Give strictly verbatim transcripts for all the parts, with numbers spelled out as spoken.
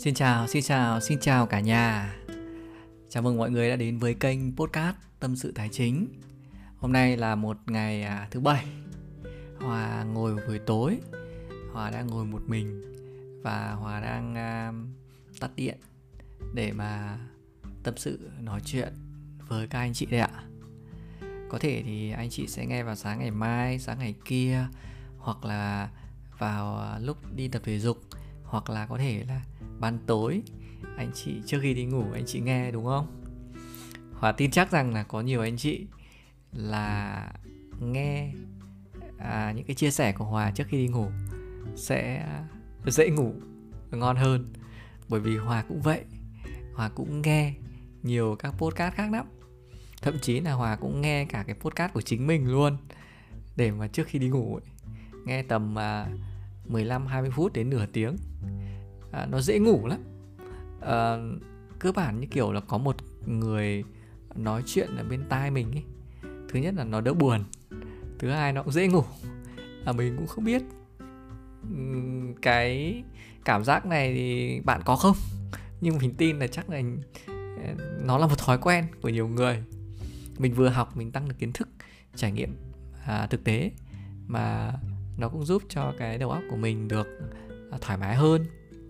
Xin chào, xin chào, xin chào cả nhà. Chào mừng mọi người đã đến với kênh podcast Tâm sự Tài chính. Hôm nay là một ngày à, thứ bảy. Hòa ngồi buổi tối. Hòa đang ngồi một mình và Hòa đang à, tắt điện để mà tâm sự nói chuyện với các anh chị đây ạ. Có thể thì anh chị sẽ nghe vào sáng ngày mai, sáng ngày kia, hoặc là vào lúc đi tập thể dục, hoặc là có thể là ban tối anh chị trước khi đi ngủ anh chị nghe, đúng không? Hòa tin chắc rằng là có nhiều anh chị là nghe à, những cái chia sẻ của Hòa trước khi đi ngủ sẽ dễ ngủ ngon hơn. Bởi vì Hòa cũng vậy, Hòa cũng nghe nhiều các podcast khác lắm. Thậm chí là Hòa cũng nghe cả cái podcast của chính mình luôn, để mà trước khi đi ngủ ấy, nghe tầm à, mười lăm hai mươi phút đến nửa tiếng. à, Nó dễ ngủ lắm. à, Cơ bản như kiểu là có một người nói chuyện ở bên tai mình ấy. Thứ nhất là nó đỡ buồn, thứ hai nó cũng dễ ngủ. à, Mình cũng không biết uhm, cái cảm giác này thì bạn có không, nhưng mình tin là chắc là nó là một thói quen của nhiều người. Mình vừa học, mình tăng được kiến thức, trải nghiệm à, thực tế, mà nó cũng giúp cho cái đầu óc của mình được à, thoải mái hơn.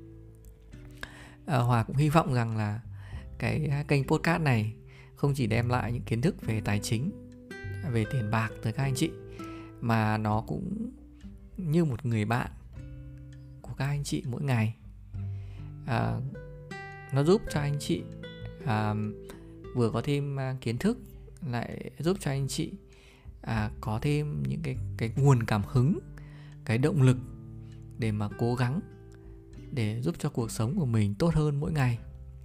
à, Hòa cũng hy vọng rằng là cái kênh podcast này không chỉ đem lại những kiến thức về tài chính, về tiền bạc tới các anh chị, mà nó cũng như một người bạn của các anh chị mỗi ngày. à, Nó giúp cho anh chị à, vừa có thêm à, kiến thức, lại giúp cho anh chị à, có thêm những cái, cái nguồn cảm hứng, cái động lực để mà cố gắng, để giúp cho cuộc sống của mình tốt hơn mỗi ngày.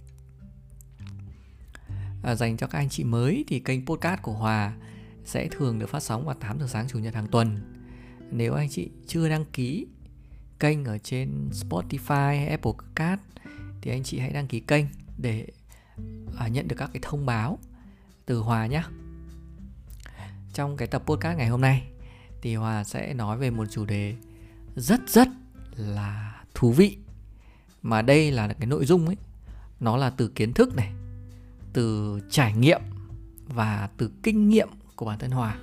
à, Dành cho các anh chị mới thì kênh podcast của Hòa sẽ thường được phát sóng vào tám giờ sáng Chủ nhật hàng tuần. Nếu anh chị chưa đăng ký kênh ở trên Spotify hay Apple Podcast thì anh chị hãy đăng ký kênh để à, nhận được các cái thông báo từ Hòa nhé. Trong cái tập podcast ngày hôm nay thì Hòa sẽ nói về một chủ đề rất rất là thú vị. Mà đây là cái nội dung ấy, nó là từ kiến thức này, từ trải nghiệm và từ kinh nghiệm của bản thân Hòa.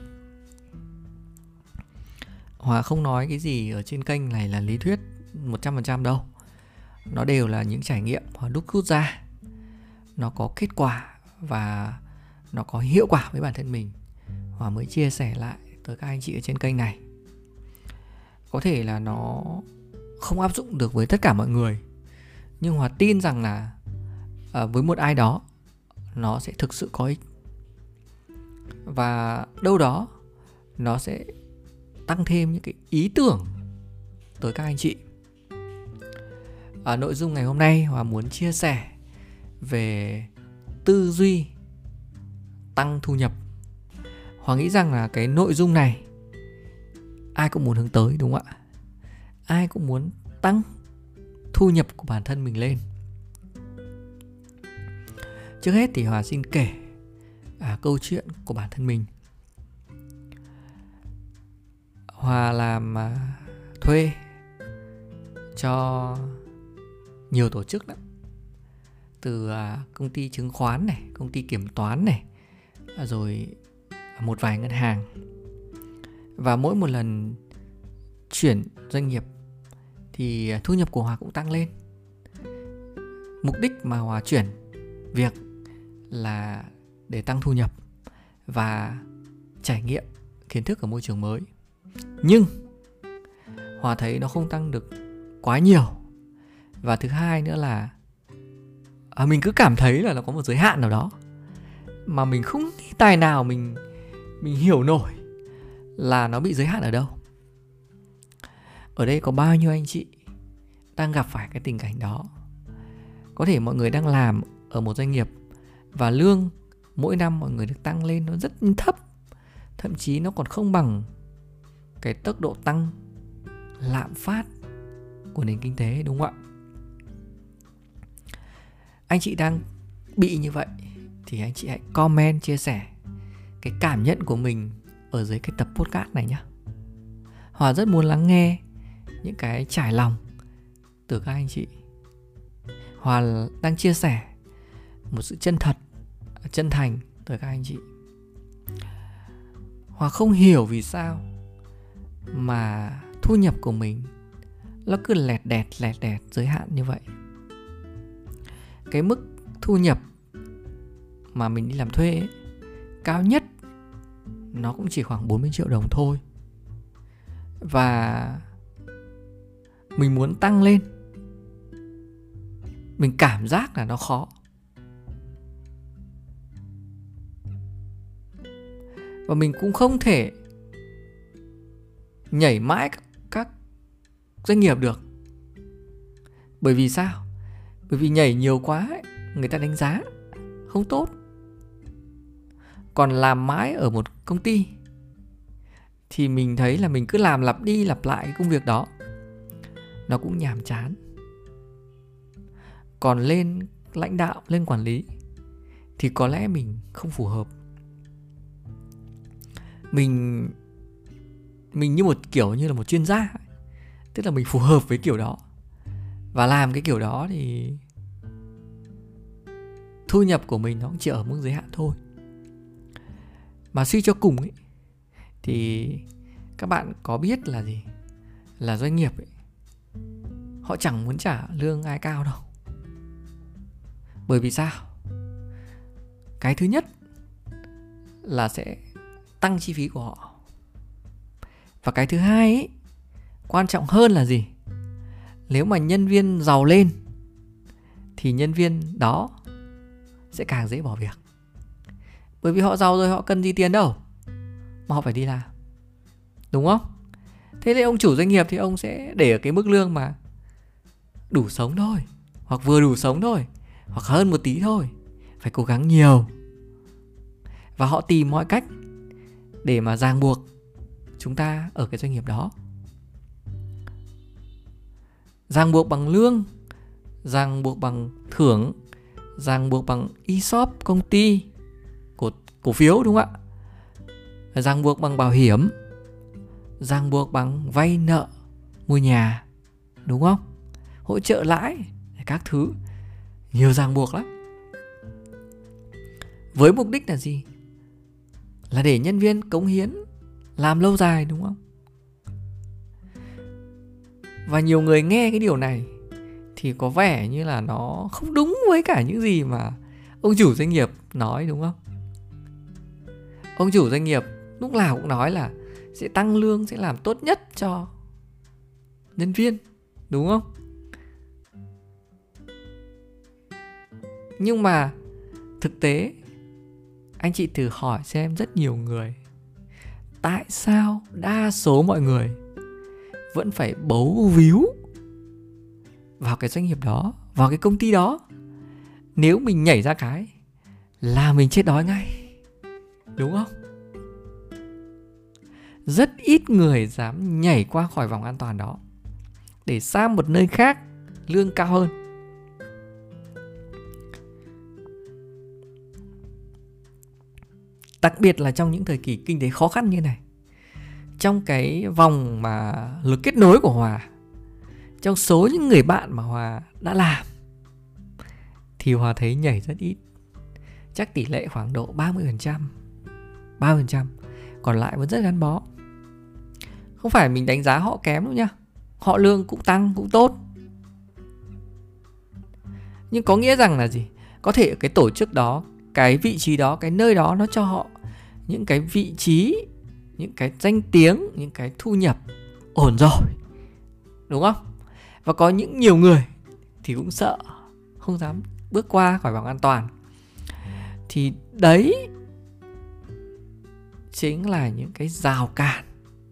Hòa không nói cái gì ở trên kênh này là lý thuyết một trăm phần trăm đâu. Nó đều là những trải nghiệm Hòa đúc rút ra. Nó có kết quả và nó có hiệu quả với bản thân mình, Hòa mới chia sẻ lại tới các anh chị ở trên kênh này. Có thể là nó không áp dụng được với tất cả mọi người, nhưng Hòa tin rằng là à, với một ai đó nó sẽ thực sự có ích. Và đâu đó nó sẽ tăng thêm những cái ý tưởng tới các anh chị. Ở nội dung ngày hôm nay Hòa muốn chia sẻ về tư duy tăng thu nhập. Hòa nghĩ rằng là cái nội dung này ai cũng muốn hướng tới, đúng không ạ? Ai cũng muốn tăng thu nhập của bản thân mình lên. Trước hết thì Hòa xin kể à, câu chuyện của bản thân mình. Hòa làm à, thuê cho nhiều tổ chức lắm. Từ à, công ty chứng khoán này, công ty kiểm toán này, à, rồi một vài ngân hàng. Và mỗi một lần chuyển doanh nghiệp thì thu nhập của Hòa cũng tăng lên. Mục đích mà Hòa chuyển việc là để tăng thu nhập và trải nghiệm kiến thức ở môi trường mới. Nhưng Hòa thấy nó không tăng được quá nhiều. Và thứ hai nữa là à, mình cứ cảm thấy là nó có một giới hạn nào đó, mà mình không tài nào mình, mình hiểu nổi là nó bị giới hạn ở đâu. Ở đây có bao nhiêu anh chị đang gặp phải cái tình cảnh đó. Có thể mọi người đang làm ở một doanh nghiệp và lương mỗi năm mọi người được tăng lên nó rất thấp, thậm chí nó còn không bằng cái tốc độ tăng lạm phát của nền kinh tế, đúng không ạ? Anh chị đang bị như vậy thì anh chị hãy comment chia sẻ cái cảm nhận của mình ở dưới cái tập podcast này nhé. Hòa rất muốn lắng nghe những cái trải lòng từ các anh chị. Hòa đang chia sẻ một sự chân thật, chân thành tới các anh chị. Hòa không hiểu vì sao mà thu nhập của mình nó cứ lẹt đẹt lẹt đẹt giới hạn như vậy. Cái mức thu nhập mà mình đi làm thuê ấy, cao nhất nó cũng chỉ khoảng bốn mươi triệu đồng thôi. Và mình muốn tăng lên, mình cảm giác là nó khó. Và mình cũng không thể nhảy mãi các, các doanh nghiệp được. Bởi vì sao? Bởi vì nhảy nhiều quá ấy, người ta đánh giá không tốt. Còn làm mãi ở một công ty thì mình thấy là mình cứ làm lặp đi lặp lại cái công việc đó, nó cũng nhàm chán. Còn lên lãnh đạo, lên quản lý thì có lẽ mình không phù hợp. Mình Mình như một kiểu như là một chuyên gia, tức là mình phù hợp với kiểu đó. Và làm cái kiểu đó thì thu nhập của mình nó cũng chỉ ở mức giới hạn thôi. Mà suy cho cùng ấy, thì các bạn có biết là gì? Là doanh nghiệp ấy, họ chẳng muốn trả lương ai cao đâu. Bởi vì sao? Cái thứ nhất là sẽ tăng chi phí của họ. Và cái thứ hai ấy, quan trọng hơn là gì? Nếu mà nhân viên giàu lên thì nhân viên đó sẽ càng dễ bỏ việc. Bởi vì họ giàu rồi, họ cần gì tiền đâu mà họ phải đi làm, đúng không? Thế nên ông chủ doanh nghiệp thì ông sẽ để ở cái mức lương mà đủ sống thôi, hoặc vừa đủ sống thôi, hoặc hơn một tí thôi. Phải cố gắng nhiều. Và họ tìm mọi cách để mà ràng buộc chúng ta ở cái doanh nghiệp đó. Ràng buộc bằng lương, ràng buộc bằng thưởng, ràng buộc bằng e ét o pê công ty, cổ, cổ phiếu, đúng không ạ? Ràng buộc bằng bảo hiểm, ràng buộc bằng vay nợ mua nhà, đúng không? Hỗ trợ lãi, các thứ. Nhiều ràng buộc lắm. Với mục đích là gì? Là để nhân viên cống hiến, làm lâu dài, đúng không? Và nhiều người nghe cái điều này thì có vẻ như là nó không đúng với cả những gì mà ông chủ doanh nghiệp nói, đúng không? Ông chủ doanh nghiệp lúc nào cũng nói là sẽ tăng lương, sẽ làm tốt nhất cho nhân viên, đúng không? Nhưng mà thực tế, anh chị thử hỏi xem rất nhiều người, tại sao đa số mọi người vẫn phải bấu víu vào cái doanh nghiệp đó, vào cái công ty đó? Nếu mình nhảy ra cái là mình chết đói ngay, đúng không? Rất ít người dám nhảy qua khỏi vòng an toàn đó để sang một nơi khác lương cao hơn. Đặc biệt là trong những thời kỳ kinh tế khó khăn như này. Trong cái vòng mà lực kết nối của Hòa, trong số những người bạn mà Hòa đã làm, thì Hòa thấy nhảy rất ít. Chắc tỷ lệ khoảng độ ba mươi phần trăm, ba mươi phần trăm. Còn lại vẫn rất gắn bó. Không phải mình đánh giá họ kém đâu nha. Họ lương cũng tăng, cũng tốt. Nhưng có nghĩa rằng là gì? Có thể ở cái tổ chức đó, cái vị trí đó, cái nơi đó nó cho họ những cái vị trí, những cái danh tiếng, những cái thu nhập ổn rồi, đúng không? Và có những nhiều người thì cũng sợ, không dám bước qua khỏi vòng an toàn. Thì đấy chính là những cái rào cản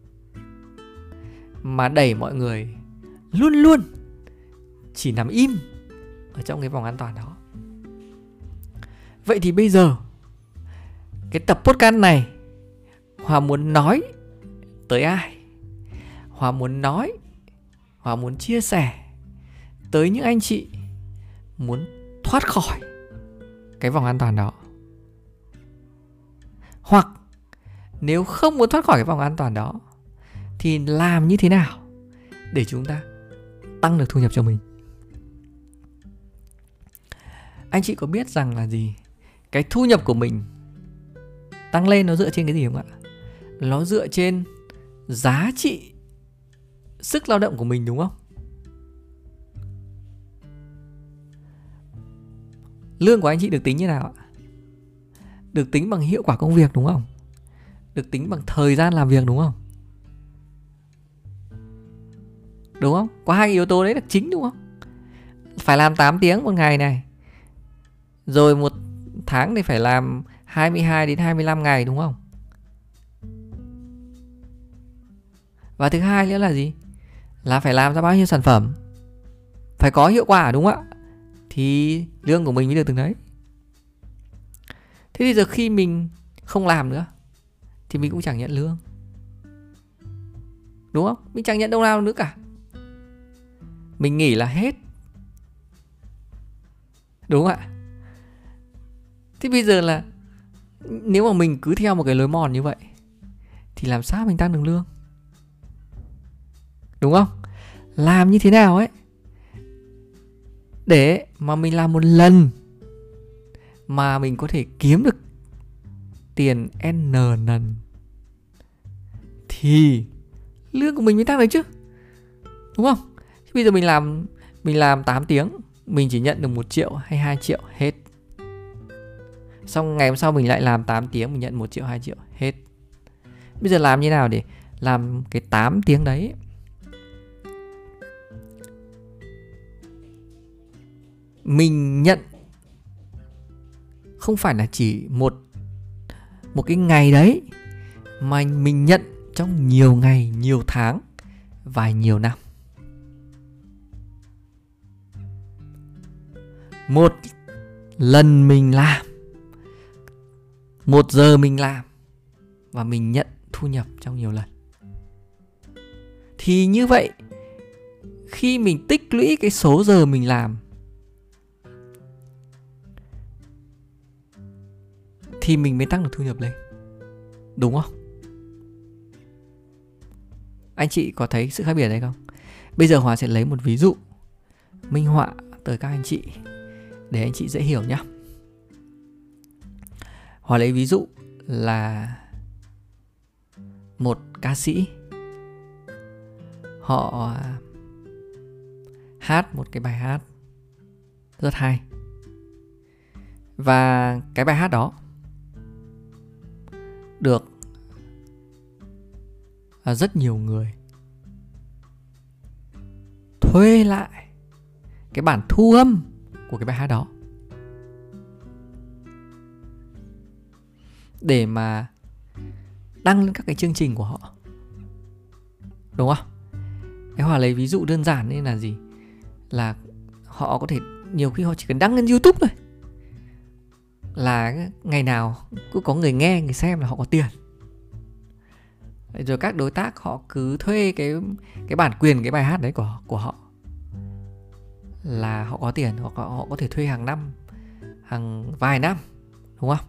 mà đẩy mọi người luôn luôn chỉ nằm im ở trong cái vòng an toàn đó. Vậy thì bây giờ cái tập podcast này Hòa muốn nói tới ai? Hòa muốn nói, Hòa muốn chia sẻ tới những anh chị muốn thoát khỏi cái vòng an toàn đó. Hoặc nếu không muốn thoát khỏi cái vòng an toàn đó thì làm như thế nào để chúng ta tăng được thu nhập cho mình? anh chị có biết rằng là gì? Cái thu nhập của mình tăng lên nó dựa trên cái gì không ạ? Nó dựa trên giá trị sức lao động của mình, đúng không? Lương của anh chị được tính như nào ạ? Được tính bằng hiệu quả công việc, đúng không? Được tính bằng thời gian làm việc, đúng không? Đúng không? Có hai yếu tố đấy là chính, đúng không? Phải làm tám tiếng một ngày này, rồi một tháng thì phải làm hai mươi hai đến hai mươi lăm ngày, đúng không? Và thứ hai nữa là gì? Là phải làm ra bao nhiêu sản phẩm, phải có hiệu quả, đúng không ạ? Thì lương của mình mới được từng đấy. Thế bây giờ khi mình không làm nữa thì mình cũng chẳng nhận lương, đúng không? Mình chẳng nhận đồng nào nữa cả. Mình nghỉ là hết, đúng không ạ? Thế bây giờ là nếu mà mình cứ theo một cái lối mòn như vậy thì làm sao mình tăng được lương, đúng không? Làm như thế nào ấy để mà mình làm một lần mà mình có thể kiếm được tiền N lần thì lương của mình mới tăng được chứ, đúng không? Chứ bây giờ mình làm mình làm tám tiếng, mình chỉ nhận được một triệu hay hai triệu, hết. Xong ngày hôm sau mình lại làm tám tiếng, mình nhận một triệu, hai triệu, hết. Bây giờ làm như nào để làm cái tám tiếng đấy mình nhận không phải là chỉ một một cái ngày đấy, mà mình nhận trong nhiều ngày, nhiều tháng và nhiều năm. Một lần mình làm, một giờ mình làm và mình nhận thu nhập trong nhiều lần. Thì như vậy, khi mình tích lũy cái số giờ mình làm thì mình mới tăng được thu nhập lên, đúng không? Anh chị có thấy sự khác biệt đấy không? Bây giờ Hòa sẽ lấy một ví dụ minh họa tới các anh chị để anh chị dễ hiểu nhé. Hòa lấy ví dụ là một ca sĩ, họ hát một cái bài hát rất hay, và cái bài hát đó được rất nhiều người thuê lại cái bản thu âm của cái bài hát đó để mà đăng lên các cái chương trình của họ, đúng không? Cái Hòa lấy ví dụ đơn giản nên là gì? Là họ có thể, nhiều khi họ chỉ cần đăng lên YouTube thôi, là ngày nào cứ có người nghe, người xem là họ có tiền. Rồi các đối tác họ cứ thuê cái cái bản quyền cái bài hát đấy của của họ là họ có tiền, hoặc họ, họ có thể thuê hàng năm, hàng vài năm, đúng không?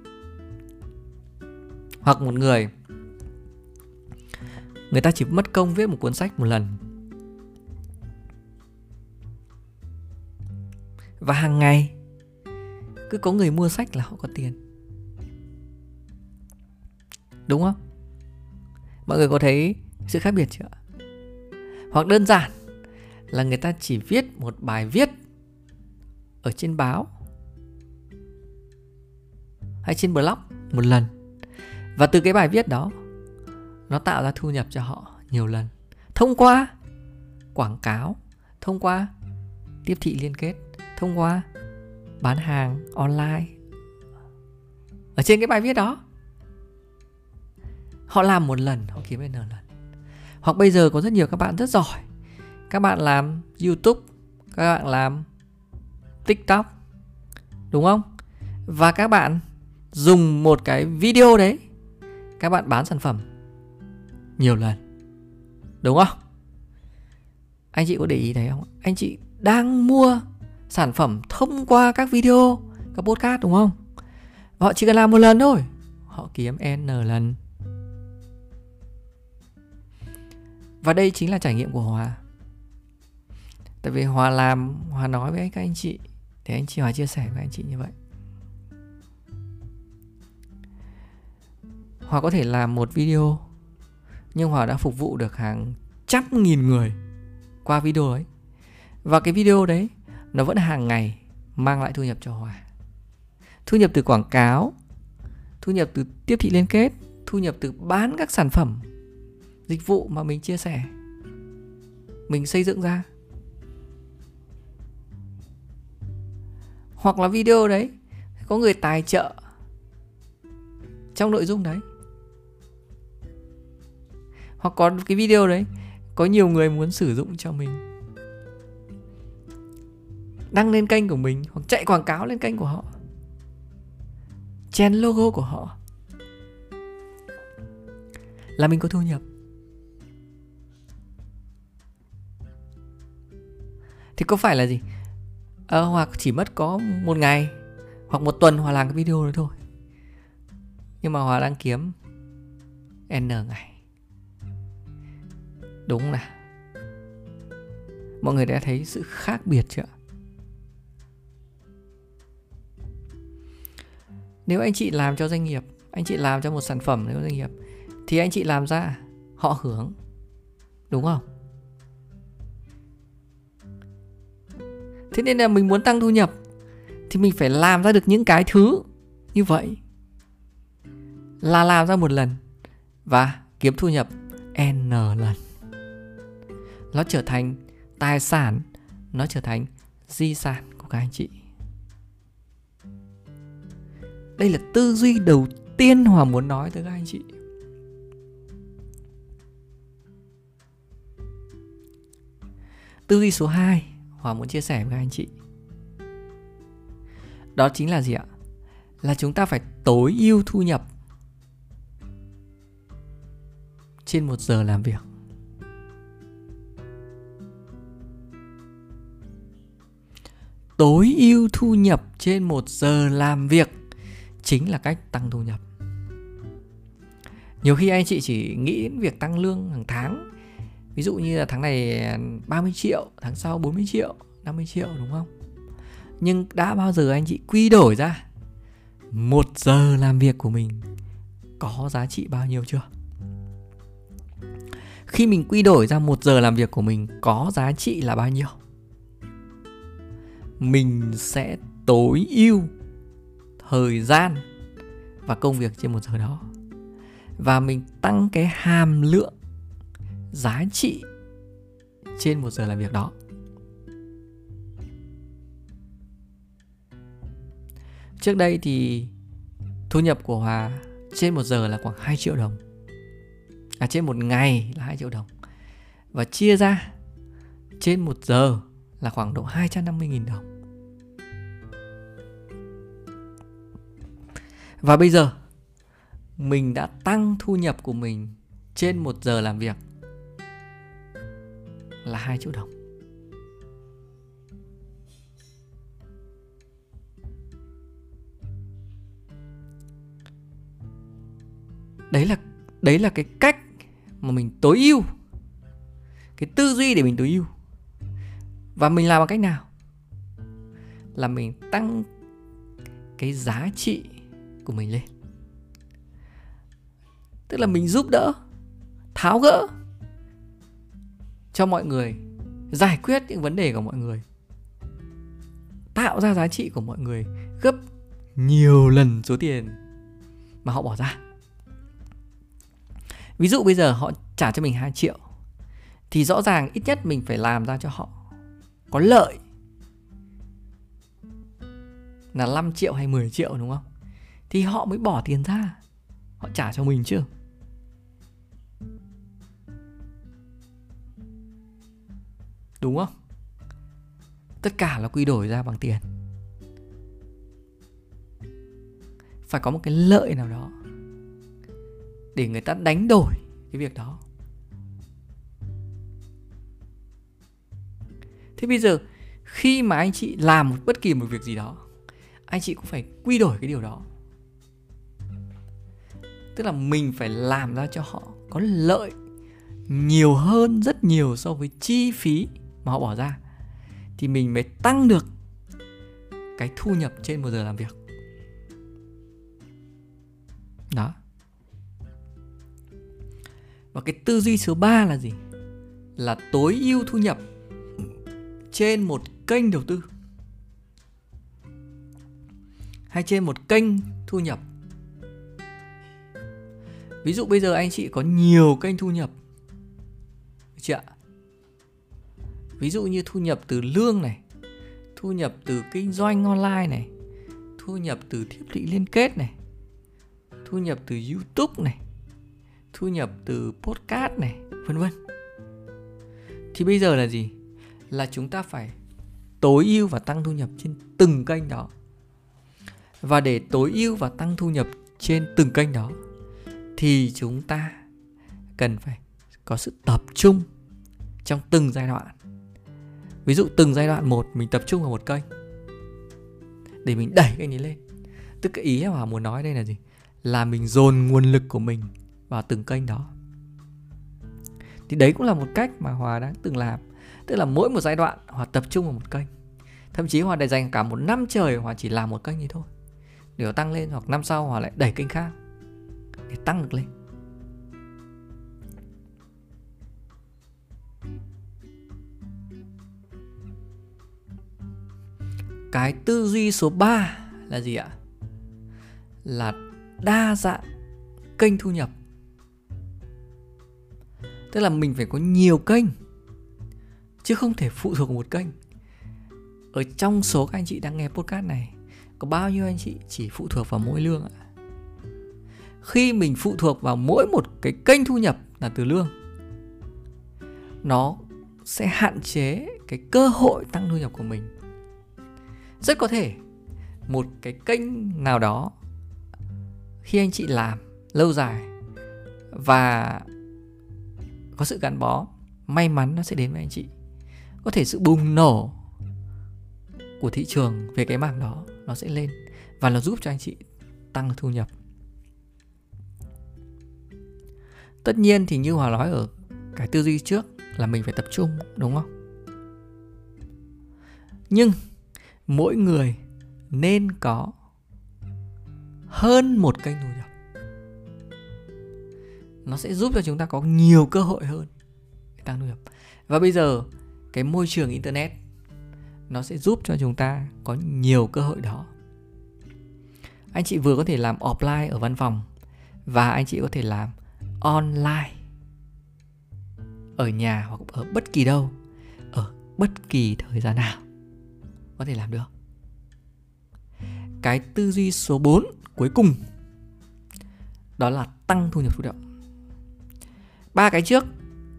Hoặc một người, người ta chỉ mất công viết một cuốn sách một lần, và hàng ngày cứ có người mua sách là họ có tiền, đúng không? Mọi người có thấy sự khác biệt chưa? Hoặc đơn giản là người ta chỉ viết một bài viết ở trên báo hay trên blog một lần, và từ cái bài viết đó nó tạo ra thu nhập cho họ nhiều lần, thông qua quảng cáo, thông qua tiếp thị liên kết, thông qua bán hàng online ở trên cái bài viết đó. Họ làm một lần, họ kiếm được lần. Hoặc bây giờ có rất nhiều các bạn rất giỏi, các bạn làm YouTube, các bạn làm TikTok, đúng không? Và các bạn dùng một cái video đấy, các bạn bán sản phẩm nhiều lần, đúng không? Anh chị có để ý thấy không? Anh chị đang mua sản phẩm thông qua các video, các podcast, đúng không? Và họ chỉ cần làm một lần thôi, họ kiếm N lần. Và đây chính là trải nghiệm của Hòa. Tại vì Hòa làm, Hòa nói với các anh chị Thì anh chị Hòa chia sẻ với anh chị như vậy. Hòa có thể làm một video nhưng Hòa đã phục vụ được hàng trăm nghìn người qua video ấy. Và cái video đấy nó vẫn hàng ngày mang lại thu nhập cho Hòa. Thu nhập từ quảng cáo, thu nhập từ tiếp thị liên kết, thu nhập từ bán các sản phẩm, dịch vụ mà mình chia sẻ, mình xây dựng ra. Hoặc là video đấy có người tài trợ trong nội dung đấy. Hoặc có cái video đấy có nhiều người muốn sử dụng cho mình, đăng lên kênh của mình hoặc chạy quảng cáo lên kênh của họ, chèn logo của họ, là mình có thu nhập. Thì có phải là gì? Ờ, hoặc chỉ mất có một ngày hoặc một tuần Hòa làm cái video đó thôi, nhưng mà Hòa đang kiếm N ngày. Đúng không nào? Mọi người đã thấy sự khác biệt chưa? Nếu anh chị làm cho doanh nghiệp, anh chị làm cho một sản phẩm cho doanh nghiệp, thì anh chị làm ra họ hưởng, đúng không? Thế nên là mình muốn tăng thu nhập thì mình phải làm ra được những cái thứ như vậy, là làm ra một lần và kiếm thu nhập N lần. Nó trở thành tài sản, nó trở thành di sản của các anh chị. Đây là tư duy đầu tiên Hòa muốn nói tới các anh chị. Tư duy số hai Hòa muốn chia sẻ với các anh chị, đó chính là gì ạ? Là chúng ta phải tối ưu thu nhập trên một giờ làm việc. Tối ưu thu nhập trên một giờ làm việc chính là cách tăng thu nhập. Nhiều khi anh chị chỉ nghĩ đến việc tăng lương hàng tháng. Ví dụ như là tháng này ba mươi triệu, tháng sau bốn mươi triệu, năm mươi triệu, đúng không? Nhưng đã bao giờ anh chị quy đổi ra một giờ làm việc của mình có giá trị bao nhiêu chưa? Khi mình quy đổi ra một giờ làm việc của mình có giá trị là bao nhiêu, mình sẽ tối ưu thời gian và công việc trên một giờ đó, và mình tăng cái hàm lượng giá trị trên một giờ làm việc đó. Trước đây thì thu nhập của Hòa trên một giờ là khoảng hai triệu đồng. À, trên một ngày là hai triệu đồng. Và chia ra trên một giờ là khoảng độ hai trăm năm mươi nghìn đồng. Và bây giờ mình đã tăng thu nhập của mình trên một giờ làm việc là hai triệu đồng. Đấy là, đấy là cái cách mà mình tối ưu, cái tư duy để mình tối ưu. Và mình làm bằng cách nào? Là mình tăng cái giá trị của mình lên. Tức là mình giúp đỡ, tháo gỡ cho mọi người, giải quyết những vấn đề của mọi người, tạo ra giá trị của mọi người gấp nhiều lần số tiền mà họ bỏ ra. Ví dụ bây giờ họ trả cho mình hai triệu, thì rõ ràng ít nhất mình phải làm ra cho họ có lợi là năm triệu hay mười triệu, đúng không? Thì họ mới bỏ tiền ra, họ trả cho mình chứ. Đúng không? Tất cả là quy đổi ra bằng tiền. Phải có một cái lợi nào đó để người ta đánh đổi cái việc đó. Thế bây giờ khi mà anh chị làm một bất kỳ một việc gì đó, anh chị cũng phải quy đổi cái điều đó. Tức là mình phải làm ra cho họ có lợi nhiều hơn rất nhiều so với chi phí mà họ bỏ ra, thì mình mới tăng được cái thu nhập trên một giờ làm việc. Đó. Và cái tư duy số ba là gì? Là tối ưu thu nhập trên một kênh đầu tư hay trên một kênh thu nhập. Ví dụ bây giờ anh chị có nhiều kênh thu nhập, được chưa ạ? Ví dụ như thu nhập từ lương này, thu nhập từ kinh doanh online này, thu nhập từ thiết bị liên kết này, thu nhập từ YouTube này, thu nhập từ podcast này, vân vân. Thì bây giờ là gì? Là chúng ta phải tối ưu và tăng thu nhập trên từng kênh đó. Và để tối ưu và tăng thu nhập trên từng kênh đó thì chúng ta cần phải có sự tập trung trong từng giai đoạn. Ví dụ từng giai đoạn một mình tập trung vào một kênh để mình đẩy kênh ấy lên. Tức cái ý mà muốn nói đây là gì? Là mình dồn nguồn lực của mình vào từng kênh đó. Thì đấy cũng là một cách mà Hòa đã từng làm. Tức là mỗi một giai đoạn Hòa tập trung vào một kênh. Thậm chí Hòa để dành cả một năm trời Hòa chỉ làm một kênh như thôi, để tăng lên, hoặc năm sau Hòa lại đẩy kênh khác để tăng được lên. Cái tư duy số ba là gì ạ? Là đa dạng kênh thu nhập. Tức là mình phải có nhiều kênh, chứ không thể phụ thuộc vào một kênh. Ở trong số các anh chị đang nghe podcast này, có bao nhiêu anh chị chỉ phụ thuộc vào mỗi lương ạ? Khi mình phụ thuộc vào mỗi một cái kênh thu nhập là từ lương, nó sẽ hạn chế cái cơ hội tăng thu nhập của mình. Rất có thể một cái kênh nào đó, khi anh chị làm lâu dài và có sự gắn bó, may mắn nó sẽ đến với anh chị. Có thể sự bùng nổ của thị trường về cái mảng đó nó sẽ lên và nó giúp cho anh chị tăng thu nhập. Tất nhiên thì như Hòa nói ở cái tư duy trước là mình phải tập trung, đúng không? Nhưng mỗi người nên có hơn một kênh thu nhập. Nó sẽ giúp cho chúng ta có nhiều cơ hội hơn để tăng thu nhập. Và bây giờ cái môi trường internet nó sẽ giúp cho chúng ta có nhiều cơ hội đó. Anh chị vừa có thể làm offline ở văn phòng, và anh chị có thể làm online ở nhà hoặc ở bất kỳ đâu, ở bất kỳ thời gian nào có thể làm được. Cái tư duy số bốn cuối cùng đó là tăng thu nhập thụ động. Ba cái trước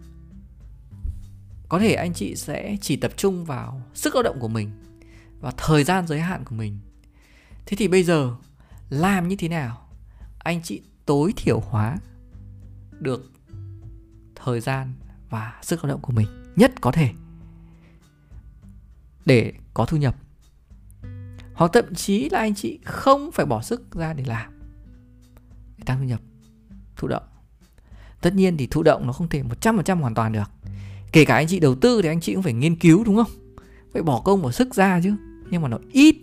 có thể anh chị sẽ chỉ tập trung vào sức lao động của mình và thời gian giới hạn của mình. Thế thì bây giờ làm như thế nào anh chị tối thiểu hóa được thời gian và sức lao động của mình nhất có thể để có thu nhập. Hoặc thậm chí là anh chị không phải bỏ sức ra để làm, để tăng thu nhập thụ động. Tất nhiên thì thụ động nó không thể một trăm phần trăm hoàn toàn được. Kể cả anh chị đầu tư thì anh chị cũng phải nghiên cứu, đúng không? Phải bỏ công bỏ sức ra chứ. Nhưng mà nó ít.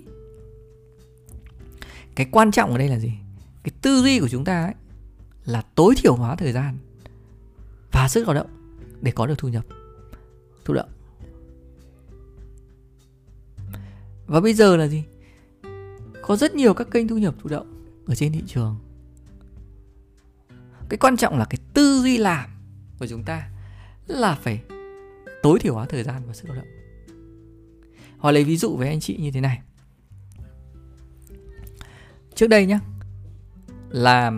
Cái quan trọng ở đây là gì? Cái tư duy của chúng ta ấy là tối thiểu hóa thời gian và sức lao động để có được thu nhập thụ động. Và bây giờ là gì? Có rất nhiều các kênh thu nhập thụ động ở trên thị trường. Cái quan trọng là cái tư duy làm của chúng ta là phải tối thiểu hóa thời gian và sức lao động. Họ lấy ví dụ với anh chị như thế này. Trước đây nhá, là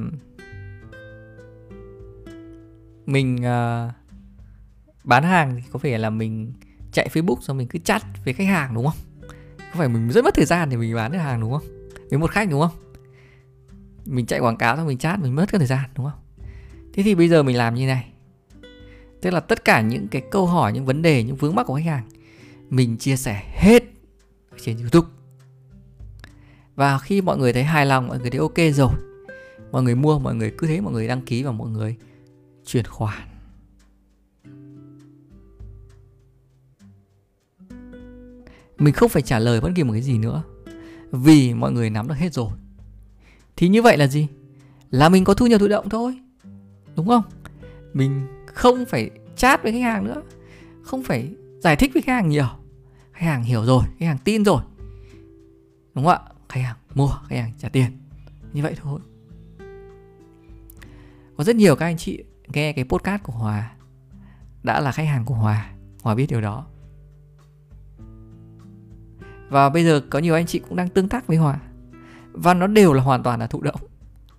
mình uh, bán hàng thì có phải là mình chạy Facebook xong mình cứ chat với khách hàng, đúng không? Có phải mình rất mất thời gian để mình bán được hàng, đúng không? Với một khách, đúng không? Mình chạy quảng cáo xong mình chat, mình mất cái thời gian, đúng không? Thế thì bây giờ mình làm như này. Tức là tất cả những cái câu hỏi, những vấn đề, những vướng mắc của khách hàng mình chia sẻ hết trên YouTube. Và khi mọi người thấy hài lòng, mọi người thấy ok rồi, mọi người mua, mọi người cứ thế mọi người đăng ký và mọi người chuyển khoản. Mình không phải trả lời bất kỳ một cái gì nữa. vì mọi người nắm được hết rồi. Thì như vậy là gì? Là mình có thu nhập thụ động thôi, đúng không? Mình không phải chat với khách hàng nữa, không phải giải thích với khách hàng nhiều. Khách hàng hiểu rồi, khách hàng tin rồi, đúng không ạ? Khách hàng mua, khách hàng trả tiền. Như vậy thôi. Có rất nhiều các anh chị nghe cái podcast của Hòa đã là khách hàng của Hòa. Hòa biết điều đó. Và bây giờ có nhiều anh chị cũng đang tương tác với Hòa, và nó đều là hoàn toàn là thụ động.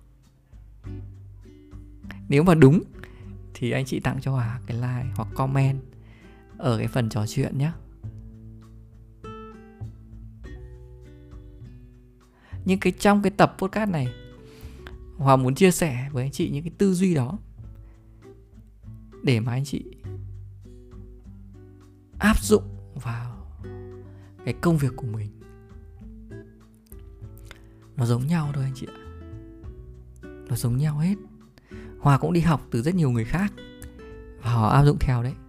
Nếu mà đúng thì anh chị tặng cho Hòa cái like hoặc comment ở cái phần trò chuyện nhé. Nhưng cái trong cái tập podcast này, Hòa muốn chia sẻ với anh chị những cái tư duy đó để mà anh chị áp dụng vào cái công việc của mình. Nó giống nhau thôi anh chị ạ. Nó giống nhau hết. Hòa cũng đi học từ rất nhiều người khác và họ áp dụng theo đấy.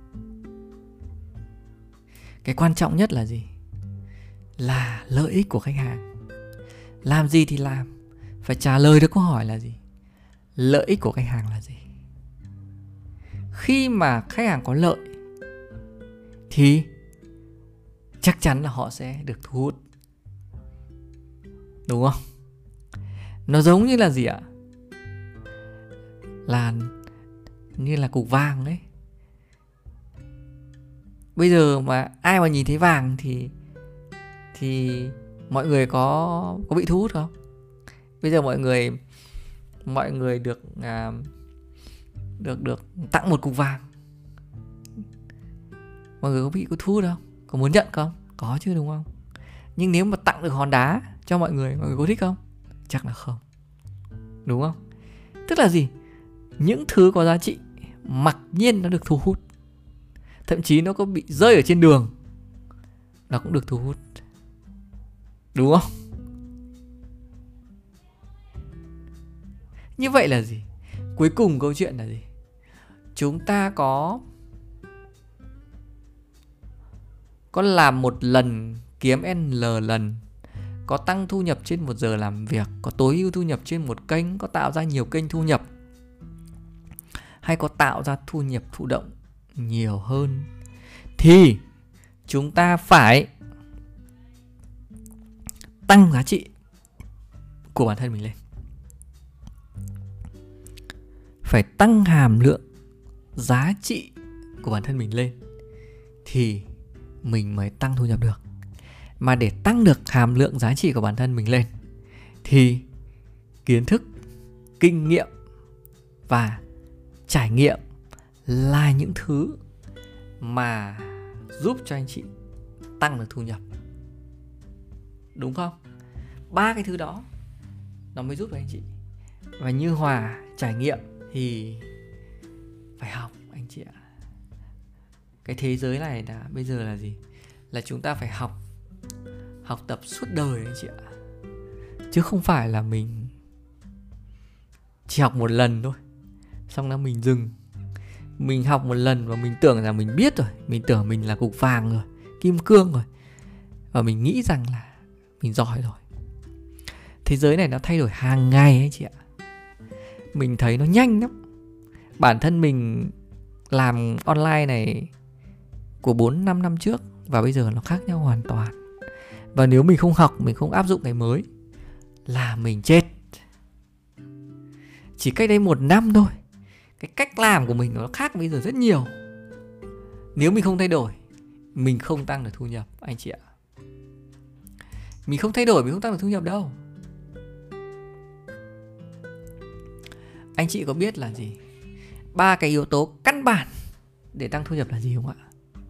Cái quan trọng nhất là gì? Là lợi ích của khách hàng. Làm gì thì làm, phải trả lời được câu hỏi là gì? Lợi ích của khách hàng là gì? Khi mà khách hàng có lợi thì chắc chắn là họ sẽ được thu hút, đúng không? Nó giống như là gì ạ? Là như là cục vàng ấy. Bây giờ mà ai mà nhìn thấy vàng thì thì mọi người có có bị thu hút không? Bây giờ mọi người mọi người được à, được được tặng một cục vàng, mọi người có bị có thu hút không? Có muốn nhận không? Có chứ, đúng không? Nhưng nếu mà tặng được hòn đá cho mọi người, mọi người có thích không? Chắc là không, đúng không? Tức là gì? Những thứ có giá trị mặc nhiên nó được thu hút. Thậm chí nó có bị rơi ở trên đường, nó cũng được thu hút, đúng không? Như vậy là gì? Cuối cùng câu chuyện là gì? Chúng ta có Có làm một lần kiếm N lần, có tăng thu nhập trên một giờ làm việc, có tối ưu thu nhập trên một kênh, có tạo ra nhiều kênh thu nhập, hay có tạo ra thu nhập thụ động nhiều hơn, thì chúng ta phải tăng giá trị của bản thân mình lên. Phải tăng hàm lượng giá trị của bản thân mình lên thì mình mới tăng thu nhập được. Mà để tăng được hàm lượng giá trị của bản thân mình lên thì kiến thức, kinh nghiệm và trải nghiệm là những thứ mà giúp cho anh chị tăng được thu nhập, đúng không? Ba cái thứ đó nó mới giúp được anh chị. Và như Hòa trải nghiệm thì phải học anh chị ạ. Cái thế giới này là bây giờ là gì? Là chúng ta phải học Học tập suốt đời anh chị ạ. Chứ không phải là mình chỉ học một lần thôi, xong đó mình dừng. Mình học một lần và mình tưởng là mình biết rồi, mình tưởng mình là cục vàng rồi, kim cương rồi, và mình nghĩ rằng là mình giỏi rồi. Thế giới này nó thay đổi hàng ngày anh chị ạ. Mình thấy nó nhanh lắm. Bản thân mình làm online này của bốn năm năm trước và bây giờ nó khác nhau hoàn toàn. Và nếu mình không học, mình không áp dụng cái mới là mình chết. Chỉ cách đây một năm thôi, cái cách làm của mình nó khác bây giờ rất nhiều. Nếu mình không thay đổi, mình không tăng được thu nhập anh chị ạ. Mình không thay đổi, mình không tăng được thu nhập đâu. Anh chị có biết là gì? Ba cái yếu tố căn bản để tăng thu nhập là gì không ạ?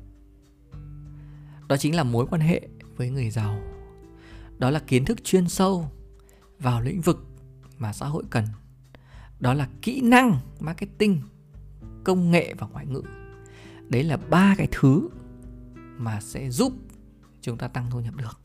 Đó chính là mối quan hệ với người giàu. Đó là kiến thức chuyên sâu vào lĩnh vực mà xã hội cần. Đó là kỹ năng marketing, công nghệ và ngoại ngữ. Đấy là ba cái thứ mà sẽ giúp chúng ta tăng thu nhập được.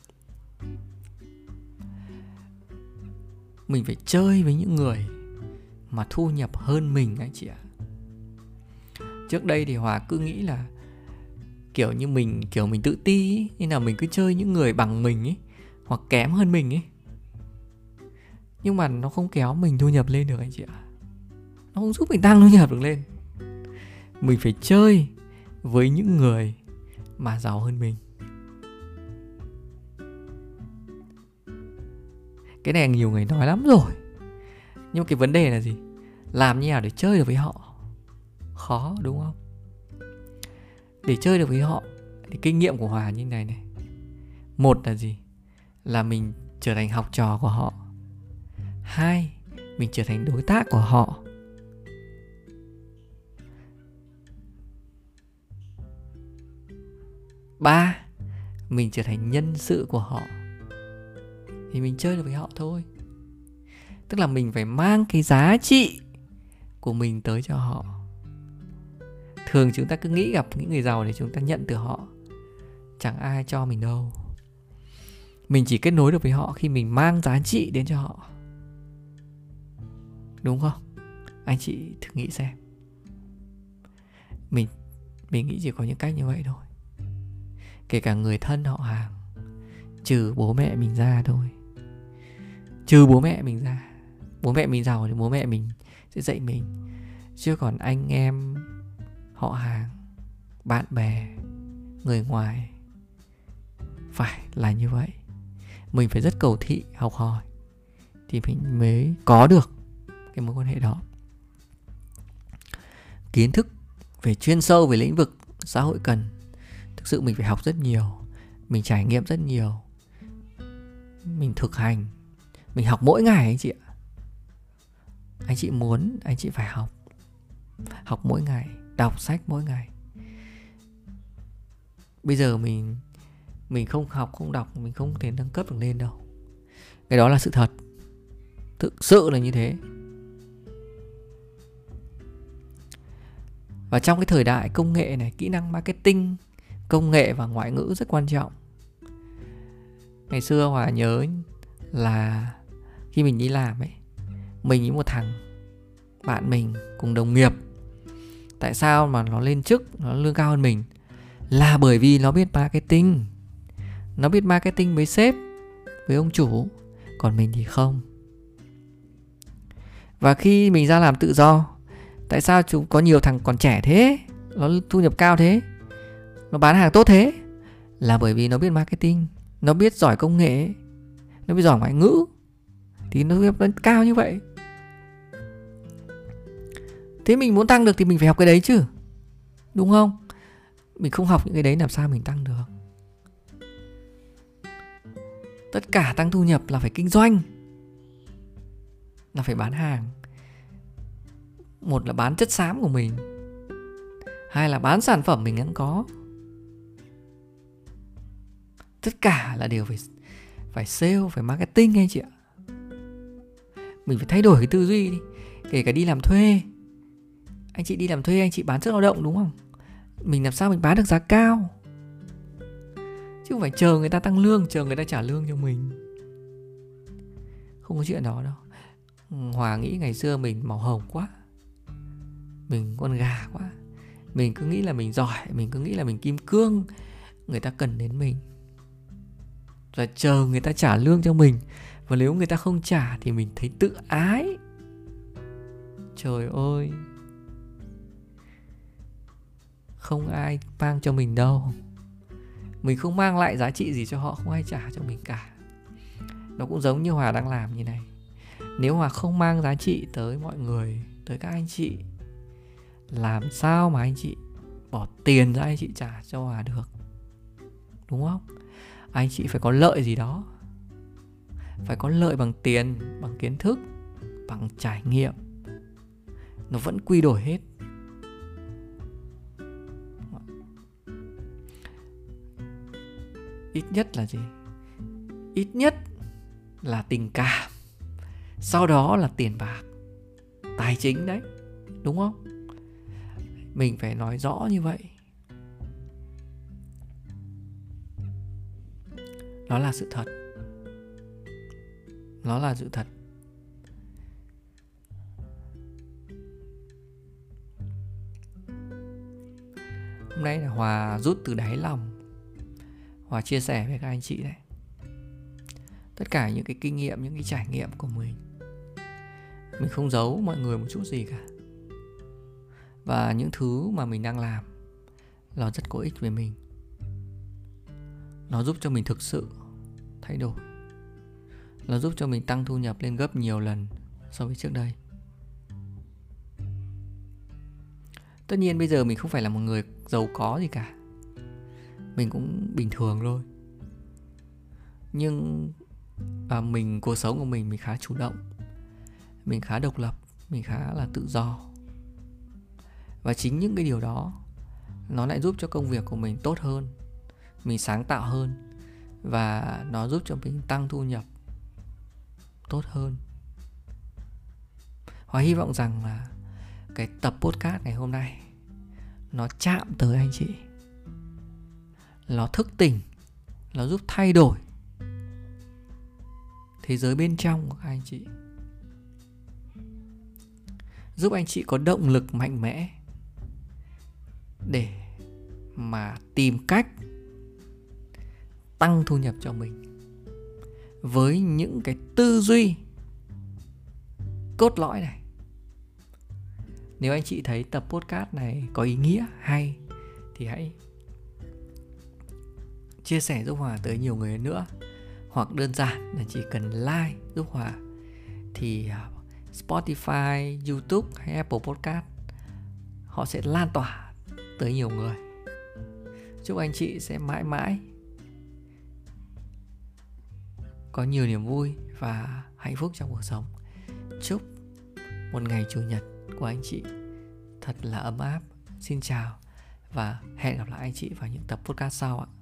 Mình phải chơi với những người mà thu nhập hơn mình anh chị ạ. Trước đây thì Hòa cứ nghĩ là kiểu như mình kiểu mình tự ti ý, nên là mình cứ chơi những người bằng mình ấy, hoặc kém hơn mình ấy. Nhưng mà nó không kéo mình thu nhập lên được anh chị ạ. Nó không giúp mình tăng thu nhập được lên. Mình phải chơi với những người mà giàu hơn mình. Cái này nhiều người nói lắm rồi. Nhưng mà cái vấn đề là gì? Làm như nào để chơi được với họ? Khó đúng không? Để chơi được với họ thì kinh nghiệm của Hòa như này này. Một là gì? Là mình trở thành học trò của họ. Hai, mình trở thành đối tác của họ. Ba, mình trở thành nhân sự của họ. Thì mình chơi được với họ thôi. Tức là mình phải mang cái giá trị của mình tới cho họ. Thường chúng ta cứ nghĩ gặp những người giàu để chúng ta nhận từ họ. Chẳng ai cho mình đâu. Mình chỉ kết nối được với họ khi mình mang giá trị đến cho họ. Đúng không? Anh chị thử nghĩ xem. Mình, mình nghĩ chỉ có những cách như vậy thôi. Kể cả người thân họ hàng, trừ bố mẹ mình ra thôi. Trừ bố mẹ mình ra. Bố mẹ mình giàu thì bố mẹ mình sẽ dạy mình. Chứ còn anh em, họ hàng, bạn bè, người ngoài, phải là như vậy. Mình phải rất cầu thị, học hỏi thì mình mới có được cái mối quan hệ đó. Kiến thức về chuyên sâu về lĩnh vực xã hội cần. Thực sự mình phải học rất nhiều. Mình trải nghiệm rất nhiều. Mình thực hành. Mình học mỗi ngày anh chị ạ. Anh chị muốn, anh chị phải học. Học mỗi ngày. Đọc sách mỗi ngày. Bây giờ mình Mình không học, không đọc, mình không thể nâng cấp được lên đâu. Cái đó là sự thật. Thực sự là như thế. Và trong cái thời đại công nghệ này, kỹ năng marketing, công nghệ và ngoại ngữ rất quan trọng. Ngày xưa Hòa nhớ là khi mình đi làm ấy, mình với một thằng bạn mình cùng đồng nghiệp. Tại sao mà nó lên chức, nó lương cao hơn mình? Là bởi vì nó biết marketing. Nó biết marketing với sếp, với ông chủ. Còn mình thì không. Và khi mình ra làm tự do, tại sao chúng có nhiều thằng còn trẻ thế, nó thu nhập cao thế, nó bán hàng tốt thế? Là bởi vì nó biết marketing, nó biết giỏi công nghệ, nó biết giỏi ngoại ngữ, thì nó thu nhập cao như vậy. Thế mình muốn tăng được thì mình phải học cái đấy chứ, đúng không? Mình không học những cái đấy làm sao mình tăng được? Tất cả tăng thu nhập là phải kinh doanh, là phải bán hàng. Một là bán chất xám của mình, hai là bán sản phẩm mình đang có. Tất cả là đều phải phải sale, phải marketing anh chị ạ. Mình phải thay đổi cái tư duy đi. Kể cả đi làm thuê, anh chị đi làm thuê, anh chị bán sức lao động đúng không? Mình làm sao mình bán được giá cao, chứ không phải chờ người ta tăng lương, chờ người ta trả lương cho mình. Không có chuyện đó đâu. Hòa nghĩ ngày xưa mình màu hồng quá, mình con gà quá. Mình cứ nghĩ là mình giỏi, mình cứ nghĩ là mình kim cương, người ta cần đến mình, và chờ người ta trả lương cho mình. Và nếu người ta không trả thì mình thấy tự ái. Trời ơi, không ai mang cho mình đâu. Mình không mang lại giá trị gì cho họ, không ai trả cho mình cả. Nó cũng giống như Hòa đang làm như này. Nếu Hòa không mang giá trị tới mọi người, tới các anh chị, làm sao mà anh chị bỏ tiền ra anh chị trả cho Hòa được, đúng không? Anh chị phải có lợi gì đó. Phải có lợi bằng tiền, bằng kiến thức, bằng trải nghiệm. Nó vẫn quy đổi hết. Ít nhất là gì? Ít nhất là tình cảm, sau đó là tiền bạc, tài chính đấy, đúng không? Mình phải nói rõ như vậy. Nó là sự thật. Nó là sự thật. Hôm nay là Hòa rút từ đáy lòng, Hòa chia sẻ với các anh chị đấy. tất cả những cái kinh nghiệm, những cái trải nghiệm của mình. Mình không giấu mọi người một chút gì cả. Và những thứ mà mình đang làm nó rất có ích với mình. Nó giúp cho mình thực sự thay đổi. Nó giúp cho mình tăng thu nhập lên gấp nhiều lần so với trước đây. Tất nhiên bây giờ mình không phải là một người giàu có gì cả. Mình cũng bình thường thôi. Nhưng à, mình cuộc sống của mình mình khá chủ động. Mình khá độc lập. Mình khá là tự do. Và chính những cái điều đó nó lại giúp cho công việc của mình tốt hơn. Mình sáng tạo hơn. Và nó giúp cho mình tăng thu nhập tốt hơn. Hòa hy vọng rằng là cái tập podcast ngày hôm nay nó chạm tới anh chị. Nó thức tỉnh. Nó giúp thay đổi thế giới bên trong của các anh chị. Giúp anh chị có động lực mạnh mẽ để mà tìm cách tăng thu nhập cho mình với những cái tư duy cốt lõi này. Nếu anh chị thấy tập podcast này có ý nghĩa, hay thì hãy chia sẻ giúp Hòa tới nhiều người nữa. Hoặc đơn giản là chỉ cần like giúp Hòa thì Spotify, YouTube hay Apple Podcast họ sẽ lan tỏa tới nhiều người. Chúc anh chị sẽ mãi mãi có nhiều niềm vui và hạnh phúc trong cuộc sống. Chúc một ngày chủ nhật của anh chị thật là ấm áp. Xin chào và hẹn gặp lại anh chị vào những tập podcast sau ạ.